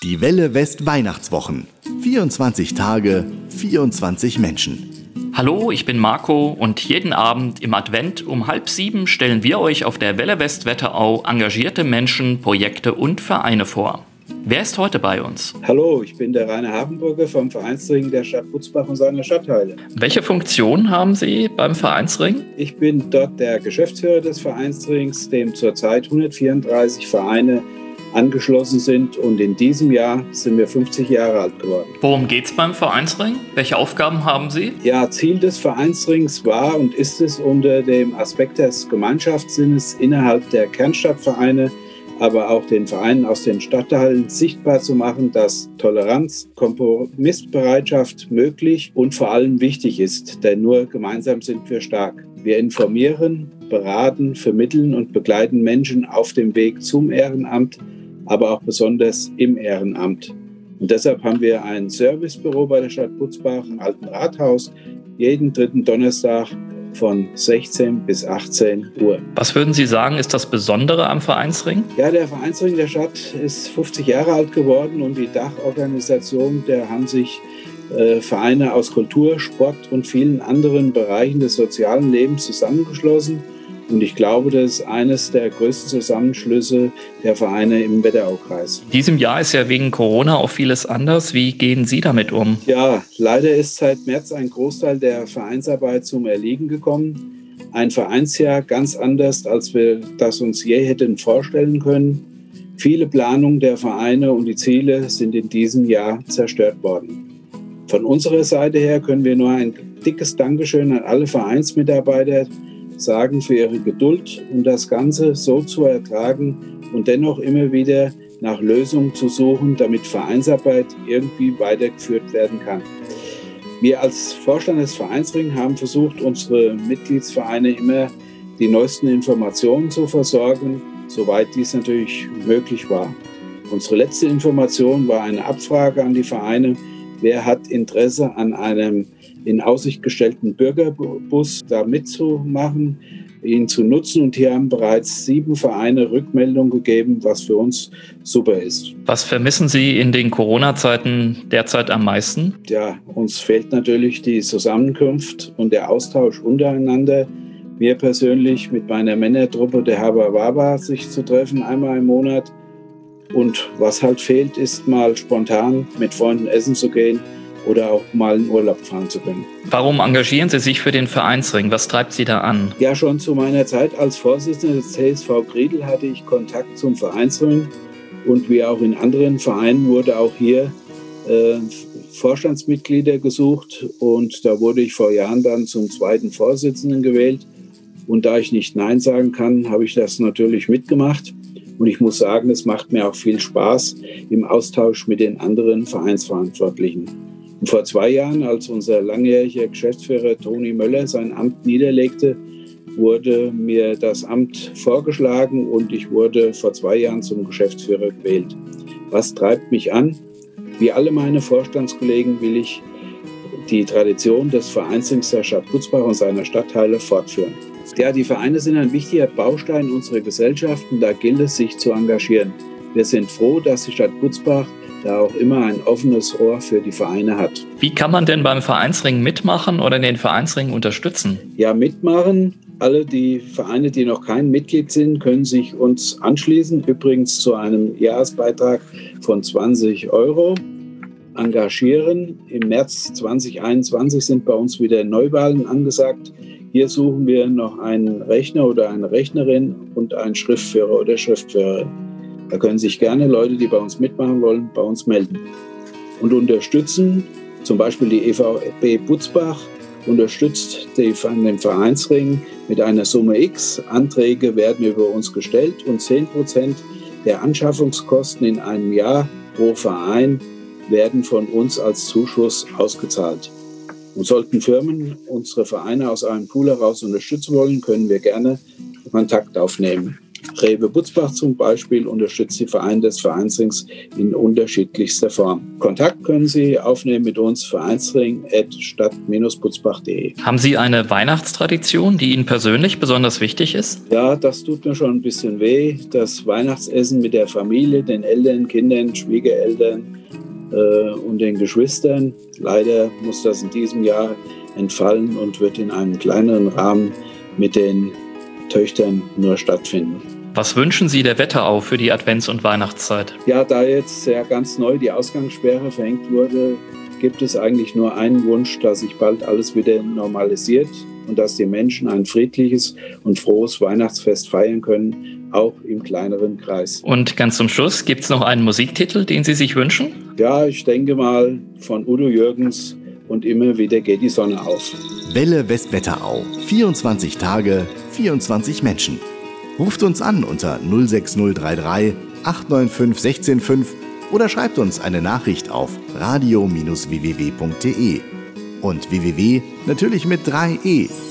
Die Welle West Weihnachtswochen. 24 Tage, 24 Menschen. Hallo, ich bin Marco und jeden Abend im Advent um 6:30 stellen wir euch auf der Welle West Wetterau engagierte Menschen, Projekte und Vereine vor. Wer ist heute bei uns? Hallo, ich bin der Rainer Habenbrugge vom Vereinsring der Stadt Butzbach und seiner Stadtteile. Welche Funktion haben Sie beim Vereinsring? Ich bin dort der Geschäftsführer des Vereinsrings, dem zurzeit 134 Vereine angeschlossen sind, und in diesem Jahr sind wir 50 Jahre alt geworden. Worum geht's beim Vereinsring? Welche Aufgaben haben Sie? Ja, Ziel des Vereinsrings war und ist es, unter dem Aspekt des Gemeinschaftssinnes innerhalb der Kernstadtvereine, aber auch den Vereinen aus den Stadtteilen sichtbar zu machen, dass Toleranz, Kompromissbereitschaft möglich und vor allem wichtig ist, denn nur gemeinsam sind wir stark. Wir informieren, beraten, vermitteln und begleiten Menschen auf dem Weg zum Ehrenamt, aber auch besonders im Ehrenamt. Und deshalb haben wir ein Servicebüro bei der Stadt Butzbach im Alten Rathaus, jeden dritten Donnerstag von 16 bis 18 Uhr. Was würden Sie sagen, ist das Besondere am Vereinsring? Ja, der Vereinsring der Stadt ist 50 Jahre alt geworden und die Dachorganisation, der haben sich Vereine aus Kultur, Sport und vielen anderen Bereichen des sozialen Lebens zusammengeschlossen. Und ich glaube, das ist eines der größten Zusammenschlüsse der Vereine im Wetteraukreis. In diesem Jahr ist ja wegen Corona auch vieles anders. Wie gehen Sie damit um? Ja, leider ist seit März ein Großteil der Vereinsarbeit zum Erliegen gekommen. Ein Vereinsjahr ganz anders, als wir das uns je hätten vorstellen können. Viele Planungen der Vereine und die Ziele sind in diesem Jahr zerstört worden. Von unserer Seite her können wir nur ein dickes Dankeschön an alle Vereinsmitarbeiter sagen für ihre Geduld und das Ganze so zu ertragen und dennoch immer wieder nach Lösungen zu suchen, damit Vereinsarbeit irgendwie weitergeführt werden kann. Wir als Vorstand des Vereinsring haben versucht, unsere Mitgliedsvereine immer die neuesten Informationen zu versorgen, soweit dies natürlich möglich war. Unsere letzte Information war eine Abfrage an die Vereine: Wer hat Interesse an einem in Aussicht gestellten Bürgerbus da mitzumachen, ihn zu nutzen? Und hier haben bereits 7 Vereine Rückmeldung gegeben, was für uns super ist. Was vermissen Sie in den Corona-Zeiten derzeit am meisten? Ja, uns fehlt natürlich die Zusammenkunft und der Austausch untereinander. Mir persönlich mit meiner Männertruppe der Habababa sich zu treffen, einmal im Monat. Und was halt fehlt, ist mal spontan mit Freunden essen zu gehen oder auch mal in Urlaub fahren zu können. Warum engagieren Sie sich für den Vereinsring? Was treibt Sie da an? Ja, schon zu meiner Zeit als Vorsitzender des CSV Griedel hatte ich Kontakt zum Vereinsring, und wie auch in anderen Vereinen wurde auch hier Vorstandsmitglieder gesucht, und da wurde ich vor Jahren dann zum 2. Vorsitzenden gewählt. Und da ich nicht Nein sagen kann, habe ich das natürlich mitgemacht. Und ich muss sagen, es macht mir auch viel Spaß im Austausch mit den anderen Vereinsverantwortlichen. Und vor 2 Jahren, als unser langjähriger Geschäftsführer Toni Möller sein Amt niederlegte, wurde mir das Amt vorgeschlagen und ich wurde vor 2 Jahren zum Geschäftsführer gewählt. Was treibt mich an? Wie alle meine Vorstandskollegen will ich die Tradition des Vereinsrings der Stadt Butzbach und seiner Stadtteile fortführen. Ja, die Vereine sind ein wichtiger Baustein unserer Gesellschaft und da gilt es, sich zu engagieren. Wir sind froh, dass die Stadt Butzbach da auch immer ein offenes Ohr für die Vereine hat. Wie kann man denn beim Vereinsring mitmachen oder den Vereinsring unterstützen? Ja, mitmachen. Alle die Vereine, die noch kein Mitglied sind, können sich uns anschließen. Übrigens zu einem Jahresbeitrag von 20 €. Engagieren. Im März 2021 sind bei uns wieder Neuwahlen angesagt. Hier suchen wir noch einen Rechner oder eine Rechnerin und einen Schriftführer oder Schriftführerin. Da können sich gerne Leute, die bei uns mitmachen wollen, bei uns melden. Und unterstützen, zum Beispiel die EVP Butzbach unterstützt den Vereinsring mit einer Summe X. Anträge werden über uns gestellt und 10% der Anschaffungskosten in einem Jahr pro Verein werden von uns als Zuschuss ausgezahlt. Und sollten Firmen unsere Vereine aus einem Pool heraus unterstützen wollen, können wir gerne Kontakt aufnehmen. Rewe Butzbach zum Beispiel unterstützt die Vereine des Vereinsrings in unterschiedlichster Form. Kontakt können Sie aufnehmen mit uns, vereinsring@stadt-butzbach.de. Haben Sie eine Weihnachtstradition, die Ihnen persönlich besonders wichtig ist? Ja, das tut mir schon ein bisschen weh. Das Weihnachtsessen mit der Familie, den Eltern, Kindern, Schwiegereltern und den Geschwistern. Leider muss das in diesem Jahr entfallen und wird in einem kleineren Rahmen mit den Töchtern nur stattfinden. Was wünschen Sie der Wetterau für die Advents- und Weihnachtszeit? Ja, da jetzt ja ganz neu die Ausgangssperre verhängt wurde, gibt es eigentlich nur einen Wunsch, dass sich bald alles wieder normalisiert und dass die Menschen ein friedliches und frohes Weihnachtsfest feiern können, auch im kleineren Kreis. Und ganz zum Schluss, gibt es noch einen Musiktitel, den Sie sich wünschen? Ja, ich denke mal von Udo Jürgens und immer wieder geht die Sonne auf. Welle Westwetterau. 24 Tage, 24 Menschen. Ruft uns an unter 06033 895 165 oder schreibt uns eine Nachricht auf radio-www.de. Und www natürlich mit 3e.